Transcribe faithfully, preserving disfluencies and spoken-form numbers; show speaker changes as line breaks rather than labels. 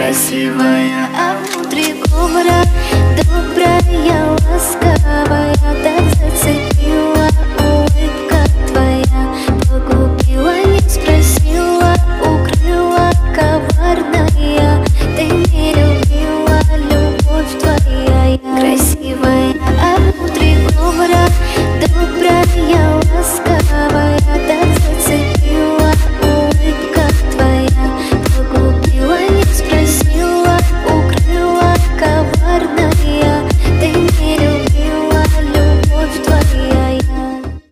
красивая, а внутри кобра добрая, ласковая, так зацепила.